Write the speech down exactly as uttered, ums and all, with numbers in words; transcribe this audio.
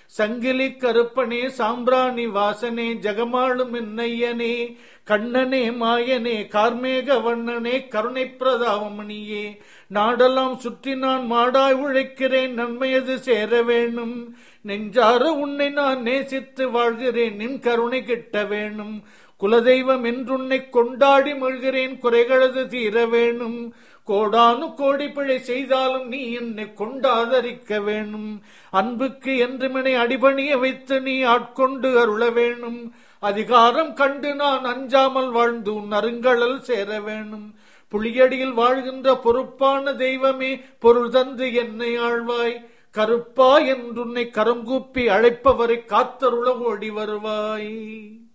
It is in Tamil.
சங்கிலி கருப்பனே சாம்பிராணி வாசனே ஜெகமாளும் என்னையனே கண்ணனே மாயனே கார்மேக வண்ணனே கருணை பிரதாவமணியே நாடெல்லாம் சுற்றி நான் மாடாய் உழைக்கிறேன் நன்மையது சேர வேணும் நெஞ்சார உன்னை நான் நேசித்து வாழ்கிறேன் நின் கருணை கிட்ட வேணும் குலதெய்வம் என்றுன்னை கொண்டாடி மகிழ்கிறேன் குறைகளது தீர வேணும் கோடானு கோடி பிழை செய்தாலும் நீ என்னை கொண்டாதரிக்க வேணும் அன்புக்கு என்றுமனை அடிபணிய வைத்து நீ ஆட்கொண்டு அருள வேணும் அதிகாரம் கண்டு நான் அஞ்சாமல் வாழ்ந்து உன் அருங்கடல் சேர வேணும் புளியடியில் வாழ்கின்ற பொறுப்பான தெய்வமே பொருள் தந்து என்னை ஆழ்வாய் கருப்பா என்றுன்னை கரங்கூப்பி அழைப்பவரை காத்தருள ஓடி வருவாய்.